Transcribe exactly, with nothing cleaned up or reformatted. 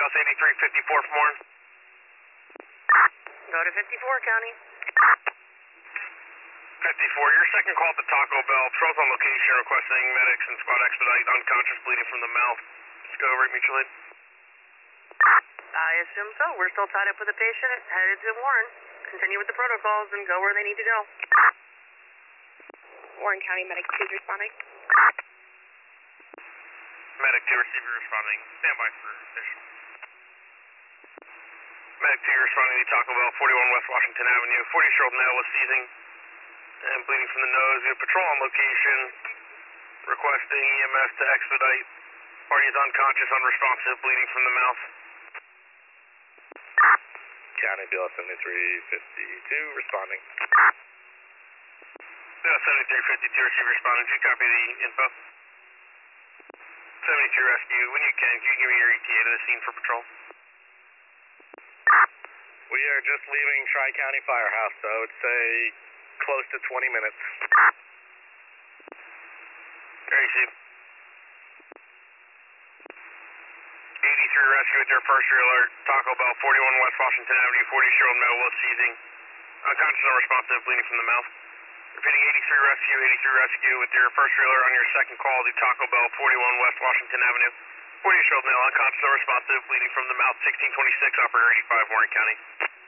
South eighty-three fifty-four from Warren. Go to fifty-four, County. fifty-four, your second call at the Taco Bell. Patrol's on location requesting medics and squad expedite, unconscious, bleeding from the mouth. Let's go over it, mutual aid. I assume so. We're still tied up with the patient, headed to Warren. Continue with the protocols and go where they need to go. Warren County Medic two responding. Medic two receiver responding. Stand by for additional. Medic two responding to Taco Bell, forty-one West Washington Avenue. forty-year-old male was seizing and bleeding from the nose. We have patrol on location requesting E M S to expedite. Party is unconscious, unresponsive, bleeding from the mouth. County B L seventy-three fifty-two responding. B L seventy-three fifty-two receiver responding. Do you copy the info? seventy-three rescue, when you can, can you give me your E T A to the scene for patrol? We are just leaving Tri-County Firehouse, so I would say close to twenty minutes. There you see. eighty-three rescue with their first alert. Taco Bell, forty-one West Washington Avenue, forty-year-old male was seizing. Unconscious, unresponsive, bleeding from the mouth. Repeating eighty-three rescue, eighty-three rescue with your first alert on your second call to Taco Bell, forty-one West Washington Avenue. forty-year-old male, unconscious, unresponsive, bleeding from the mouth, sixteen twenty-six, operator eighty-five, Warren County.